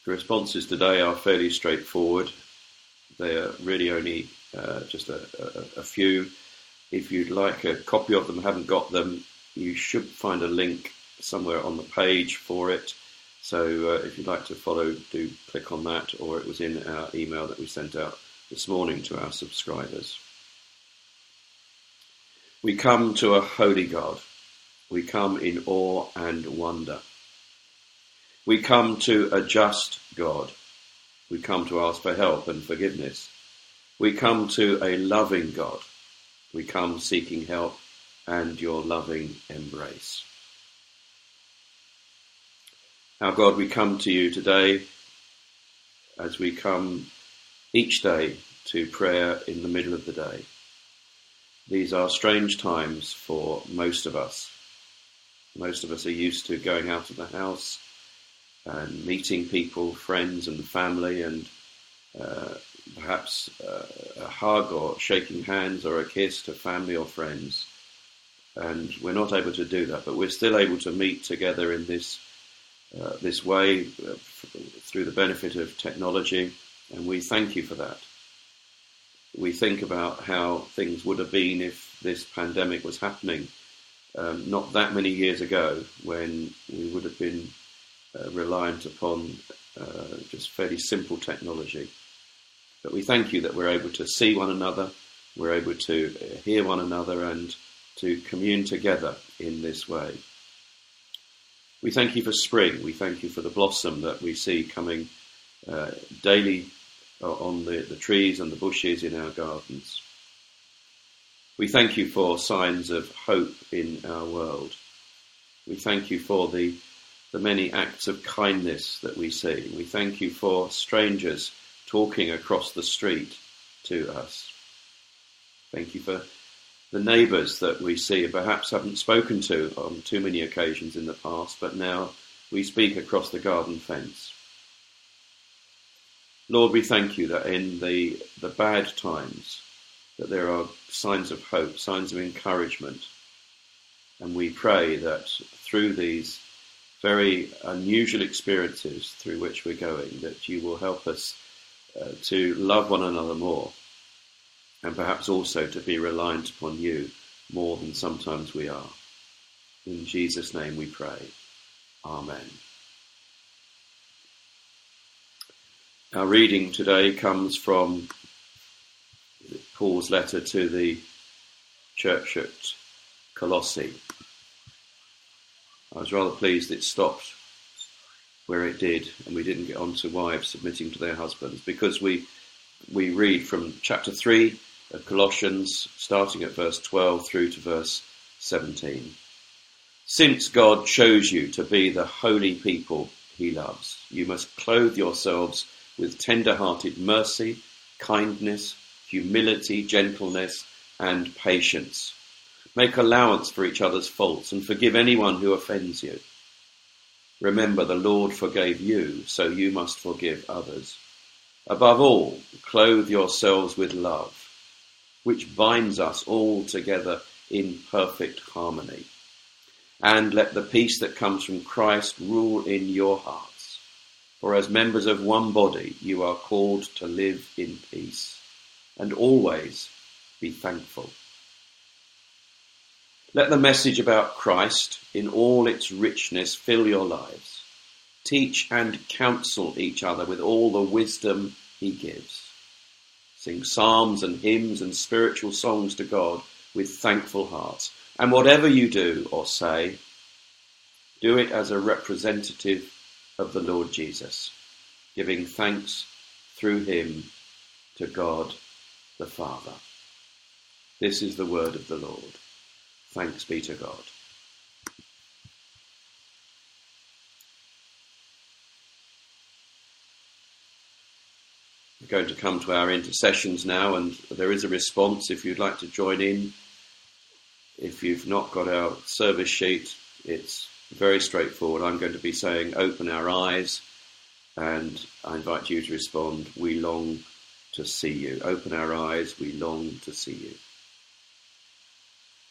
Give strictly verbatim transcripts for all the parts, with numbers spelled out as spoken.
The responses today are fairly straightforward. They are really only uh, just a, a, a few. If you'd like a copy of them, haven't got them, you should find a link somewhere on the page for it. So uh, if you'd like to follow, do click on that, or it was in our email that we sent out this morning to our subscribers. We come to a holy God. We come in awe and wonder. We come to a just God. We come to ask for help and forgiveness. We come to a loving God. We come seeking help and your loving embrace. Our God, we come to you today as we come each day to prayer in the middle of the day. These are strange times for most of us. Most of us are used to going out of the house and meeting people, friends and family, and uh, perhaps uh, a hug or shaking hands or a kiss to family or friends. And we're not able to do that, but we're still able to meet together in this uh, this way uh, through the benefit of technology, and we thank you for that. We think about how things would have been if this pandemic was happening um, not that many years ago, when we would have been uh, reliant upon uh, just fairly simple technology. But we thank you that we're able to see one another, we're able to hear one another and to commune together in this way. We thank you for spring. We thank you for the blossom that we see coming uh, daily on the, the trees and the bushes in our gardens. We thank you for signs of hope in our world. We thank you for the, the many acts of kindness that we see. We thank you for strangers talking across the street to us. Thank you for the neighbours that we see and perhaps haven't spoken to on too many occasions in the past, but now we speak across the garden fence. Lord, we thank you that in the, the bad times, that there are signs of hope, signs of encouragement. And we pray that through these very unusual experiences through which we're going, that you will help us uh, to love one another more, and perhaps also to be reliant upon you more than sometimes we are. In Jesus' name we pray. Amen. Our reading today comes from Paul's letter to the church at Colossae. I was rather pleased it stopped where it did and we didn't get on to wives submitting to their husbands, because we we read from chapter three of Colossians, starting at verse twelve through to verse seventeen. Since God chose you to be the holy people he loves, you must clothe yourselves with tender-hearted mercy, kindness, humility, gentleness, and patience. Make allowance for each other's faults and forgive anyone who offends you. Remember, the Lord forgave you, so you must forgive others. Above all, clothe yourselves with love, which binds us all together in perfect harmony. And let the peace that comes from Christ rule in your hearts. For as members of one body, you are called to live in peace, and always be thankful. Let the message about Christ in all its richness fill your lives. Teach and counsel each other with all the wisdom he gives. Sing psalms and hymns and spiritual songs to God with thankful hearts. And whatever you do or say, do it as a representative of the Lord Jesus, giving thanks through him to God the Father. This is the word of the Lord. Thanks be to God. We're going to come to our intercessions now, and there is a response if you'd like to join in. If you've not got our service sheet, it's very straightforward. I'm going to be saying, open our eyes, and I invite you to respond, we long to see you. Open our eyes, we long to see you.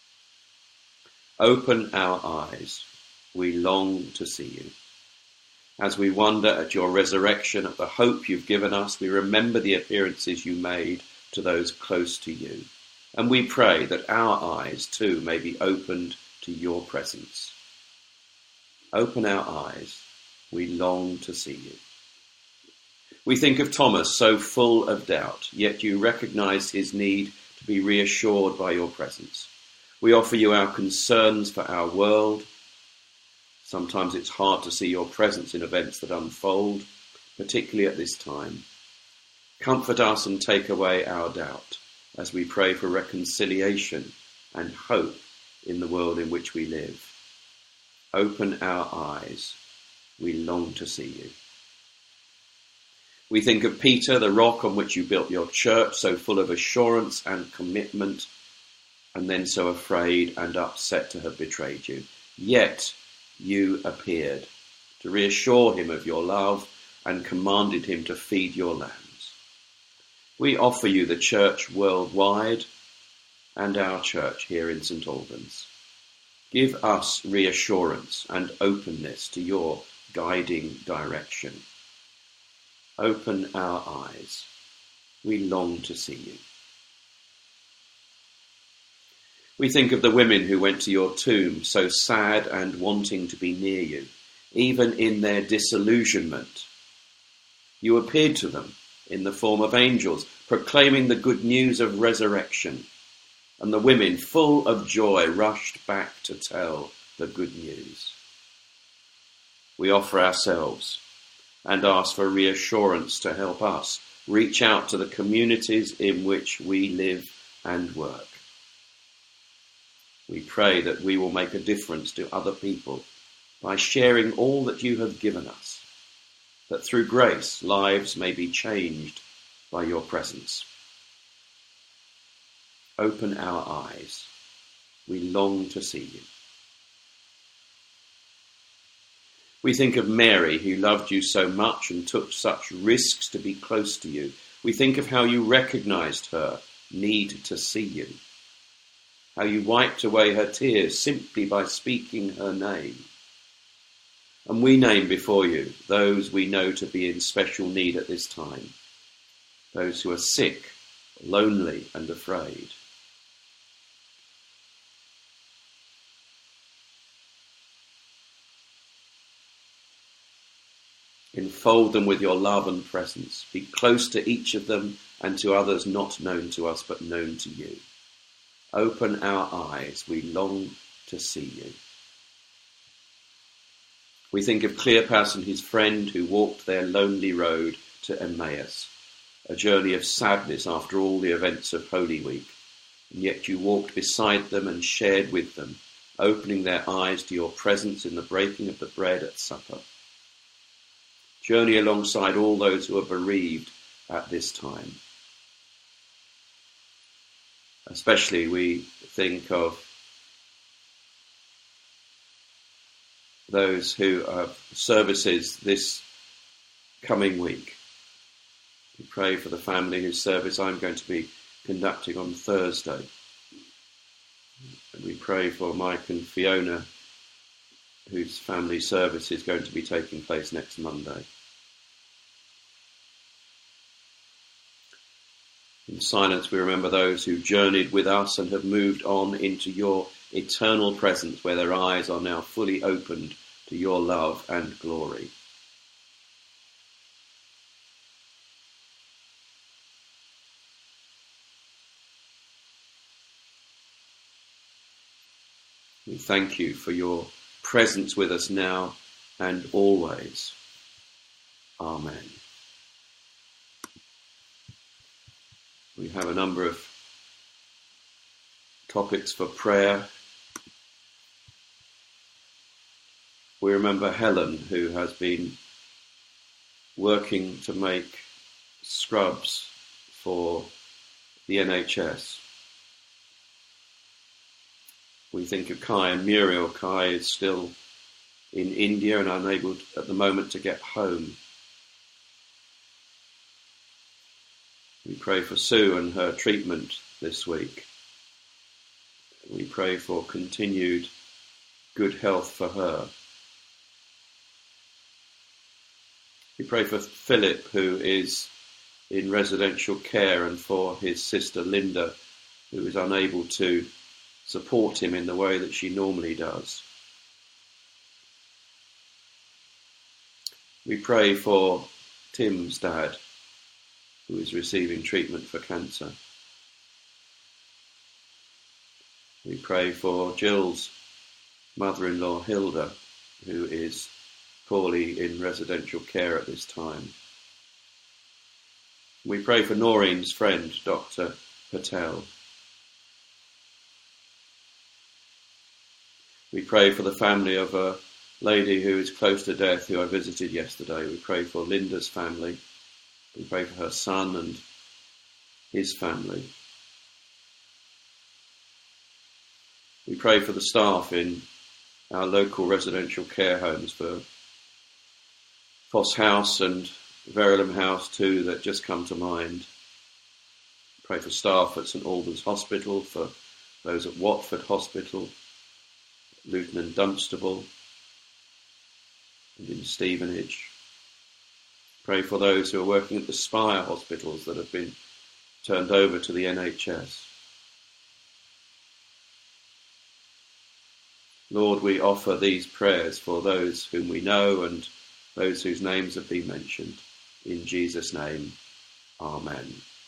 Open our eyes, we long to see you. As we wonder at your resurrection, at the hope you've given us, we remember the appearances you made to those close to you. And we pray that our eyes too may be opened to your presence. Open our eyes. We long to see you. We think of Thomas, so full of doubt, yet you recognize his need to be reassured by your presence. We offer you our concerns for our world. Sometimes it's hard to see your presence in events that unfold, particularly at this time. Comfort us and take away our doubt as we pray for reconciliation and hope in the world in which we live. Open our eyes. We long to see you. We think of Peter, the rock on which you built your church, so full of assurance and commitment, and then so afraid and upset to have betrayed you. Yet you appeared to reassure him of your love and commanded him to feed your lambs. We offer you the church worldwide and our church here in St Albans. Give us reassurance and openness to your guiding direction. Open our eyes. We long to see you. We think of the women who went to your tomb, so sad and wanting to be near you, even in their disillusionment. You appeared to them in the form of angels, proclaiming the good news of resurrection, and the women, full of joy, rushed back to tell the good news. We offer ourselves and ask for reassurance to help us reach out to the communities in which we live and work. We pray that we will make a difference to other people by sharing all that you have given us, that through grace lives may be changed by your presence. Open our eyes. We long to see you. We think of Mary, who loved you so much and took such risks to be close to you. We think of how you recognized her need to see you, how you wiped away her tears simply by speaking her name. And we name before you those we know to be in special need at this time, those who are sick, lonely and afraid. Enfold them with your love and presence. Be close to each of them and to others not known to us but known to you. Open our eyes. We long to see you. We think of Cleopas and his friend who walked their lonely road to Emmaus, a journey of sadness after all the events of Holy Week. And yet you walked beside them and shared with them, opening their eyes to your presence in the breaking of the bread at supper. Journey alongside all those who are bereaved at this time. Especially we think of those who have services this coming week. We pray for the family whose service I'm going to be conducting on Thursday. And we pray for Mike and Fiona, whose family service is going to be taking place next Monday. In silence we remember those who journeyed with us and have moved on into your eternal presence, where their eyes are now fully opened to your love and glory. We thank you for your presence with us now and always. Amen. We have a number of topics for prayer. We remember Helen, who has been working to make scrubs for the N H S. We think of Kai and Muriel. Kai is still in India and unable at the moment to get home. We pray for Sue and her treatment this week. We pray for continued good health for her. We pray for Philip, who is in residential care, and for his sister Linda, who is unable to support him in the way that she normally does. We pray for Tim's dad, who is receiving treatment for cancer. We pray for Jill's mother-in-law Hilda, who is poorly in residential care at this time. We pray for Noreen's friend, Doctor Patel. We pray for the family of a lady who is close to death, who I visited yesterday. We pray for Linda's family. We pray for her son and his family. We pray for the staff in our local residential care homes, for Foss House and Verulam House too, that just come to mind. Pray for staff at St Albans Hospital, for those at Watford Hospital, Luton and Dunstable, and in Stevenage. Pray for those who are working at the Spire hospitals that have been turned over to the N H S. Lord, we offer these prayers for those whom we know and those whose names have been mentioned. In Jesus' name, Amen.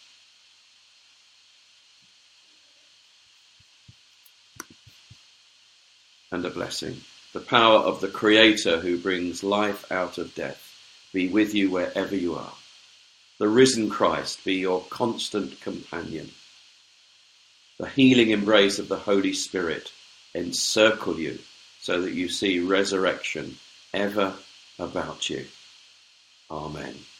And a blessing. The power of the Creator who brings life out of death be with you wherever you are. The risen Christ be your constant companion. The healing embrace of the Holy Spirit encircle you so that you see resurrection ever about you. Amen.